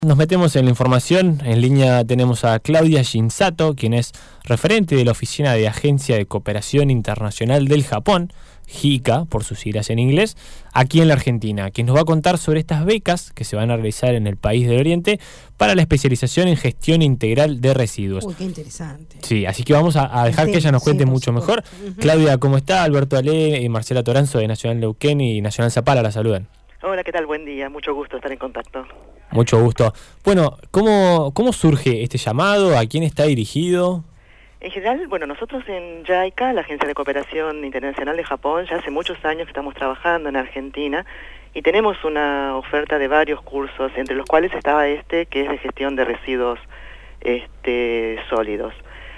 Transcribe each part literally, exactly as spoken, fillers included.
Nos metemos en la información. En línea tenemos a Claudia Shinsato, quien es referente de la Oficina de Agencia de Cooperación Internacional del Japón, JICA, por sus siglas en inglés, aquí en la Argentina, quien nos va a contar sobre estas becas que se van a realizar en el país del Oriente para la especialización en gestión integral de residuos. Uy, qué interesante. Sí, así que vamos a, a dejar sí, que ella nos cuente sí, mucho supuesto. mejor. Uh-huh. Claudia, ¿cómo está? Alberto Ale y Marcela Toranzo de Nacional Neuquén y Nacional Zapala la saludan. Hola, ¿qué tal? Buen día, mucho gusto estar en contacto. Mucho gusto. Bueno, ¿cómo, cómo surge este llamado? ¿A quién está dirigido? En general, bueno, nosotros en JICA, la Agencia de Cooperación Internacional de Japón, ya hace muchos años que estamos trabajando en Argentina y tenemos una oferta de varios cursos, entre los cuales estaba este, que es de gestión de residuos este, sólidos.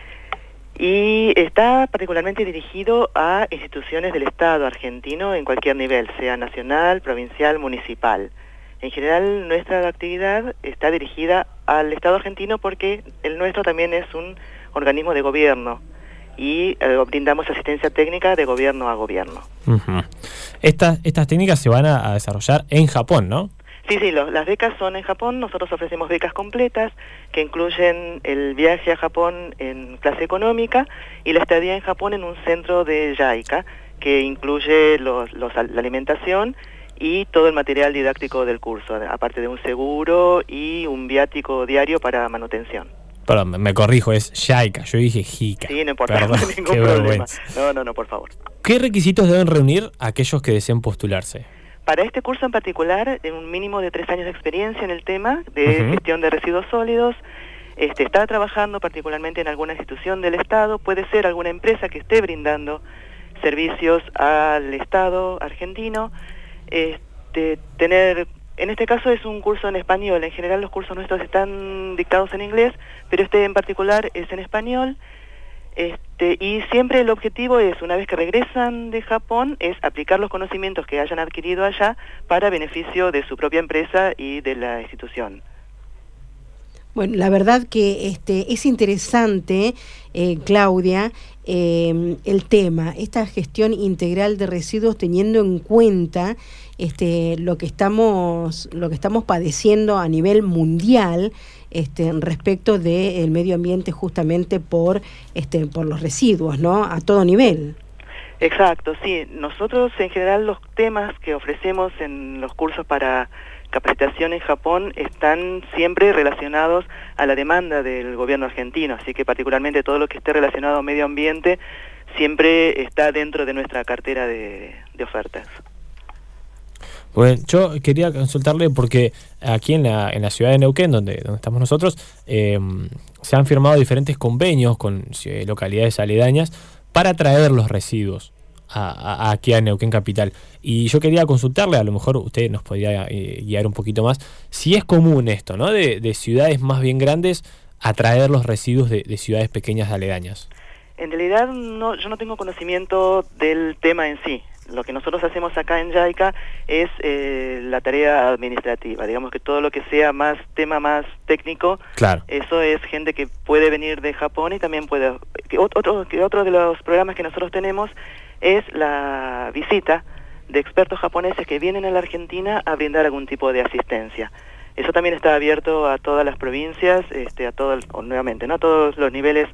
Y está particularmente dirigido a instituciones del Estado argentino en cualquier nivel, sea nacional, provincial, municipal. En general, nuestra actividad está dirigida al Estado argentino porque el nuestro también es un organismo de gobierno y eh, brindamos asistencia técnica de gobierno a gobierno. Uh-huh. Estas, estas técnicas se van a, a desarrollar en Japón, ¿no? Sí, sí, lo, las becas son en Japón. Nosotros ofrecemos becas completas que incluyen el viaje a Japón en clase económica y la estadía en Japón en un centro de JICA que incluye los, los, la alimentación y todo el material didáctico del curso, aparte de un seguro y un viático diario para manutención. Perdón, me corrijo, es JICA, yo dije JICA. Sí, no importa, Perdón, no hay ningún problema. Vergüenza. No, no, no, por favor. ¿Qué requisitos deben reunir aquellos que deseen postularse? Para este curso en particular, un mínimo de tres años de experiencia en el tema de uh-huh. gestión de residuos sólidos, este, está trabajando particularmente en alguna institución del Estado, puede ser alguna empresa que esté brindando servicios al Estado argentino, este, tener, en este caso es un curso en español, en general los cursos nuestros están dictados en inglés, pero este en particular es en español. Este, y siempre el objetivo es, una vez que regresan de Japón, es aplicar los conocimientos que hayan adquirido allá para beneficio de su propia empresa y de la institución. Bueno, la verdad que este es interesante, eh, Claudia, eh, el tema, esta gestión integral de residuos teniendo en cuenta este lo que estamos lo que estamos padeciendo a nivel mundial este respecto del medio ambiente justamente por este por los residuos, ¿no? A todo nivel. Exacto, sí. Nosotros en general los temas que ofrecemos en los cursos para capacitación en Japón están siempre relacionados a la demanda del gobierno argentino, así que particularmente todo lo que esté relacionado a medio ambiente siempre está dentro de nuestra cartera de, de ofertas. Bueno, yo quería consultarle porque aquí en la, en la ciudad de Neuquén, donde, donde estamos nosotros, eh, se han firmado diferentes convenios con eh, localidades aledañas para traer los residuos a, a, aquí a Neuquén Capital. Y yo quería consultarle, a lo mejor usted nos podría eh, guiar un poquito más, si es común esto, ¿no? De, de ciudades más bien grandes a traer los residuos de, de ciudades pequeñas aledañas. En realidad no, yo no tengo conocimiento del tema en sí. Lo que nosotros hacemos acá en JICA es eh, la tarea administrativa, digamos que todo lo que sea más tema más técnico, claro. Eso es gente que puede venir de Japón y también puede... Que otro, que otro de los programas que nosotros tenemos es la visita de expertos japoneses que vienen a la Argentina a brindar algún tipo de asistencia. Eso también está abierto a todas las provincias, este, a todo, o nuevamente, ¿no? A todos los niveles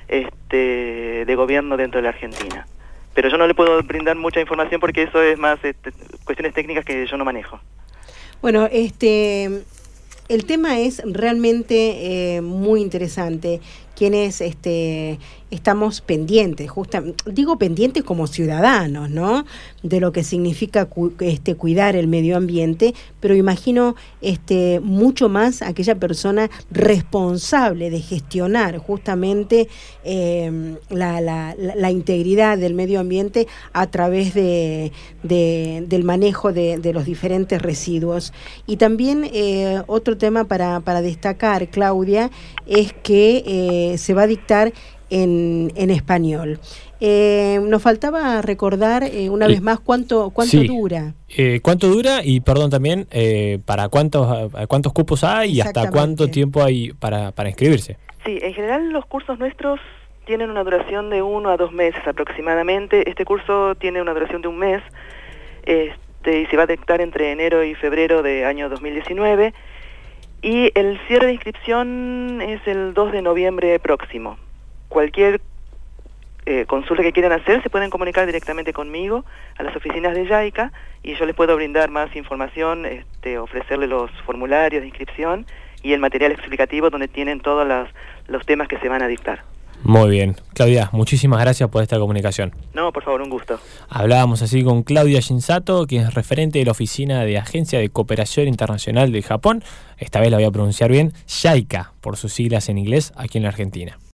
este, de gobierno dentro de la Argentina. Pero yo no le puedo brindar mucha información porque eso es más este, cuestiones técnicas que yo no manejo. Bueno, este, el tema es realmente eh, muy interesante. Quienes este, estamos pendientes, justa, digo pendientes como ciudadanos, ¿no? De lo que significa cu este, cuidar el medio ambiente, pero imagino este, mucho más aquella persona responsable de gestionar justamente eh, la, la, la, la integridad del medio ambiente a través de, de, del manejo de, de los diferentes residuos. Y también eh, otro tema para, para destacar, Claudia, es que eh, se va a dictar en, en español. Eh, nos faltaba recordar eh, una vez más cuánto cuánto sí. dura. Eh, ¿Cuánto dura? Y perdón también, eh, ¿para cuántos cuántos cupos hay y hasta cuánto tiempo hay para, para inscribirse? Sí, en general los cursos nuestros tienen una duración de uno a dos meses aproximadamente. Este curso tiene una duración de un mes este, y se va a dictar entre enero y febrero de año dos mil diecinueve. Y el cierre de inscripción es el dos de noviembre próximo. Cualquier eh, consulta que quieran hacer se pueden comunicar directamente conmigo a las oficinas de JICA y yo les puedo brindar más información, este, ofrecerles los formularios de inscripción y el material explicativo donde tienen todos los, los temas que se van a dictar. Muy bien. Claudia, muchísimas gracias por esta comunicación. No, por favor, un gusto. Hablábamos así con Claudia Shinsato, quien es referente de la Oficina de Agencia de Cooperación Internacional de Japón. Esta vez la voy a pronunciar bien, JICA, por sus siglas en inglés, aquí en la Argentina.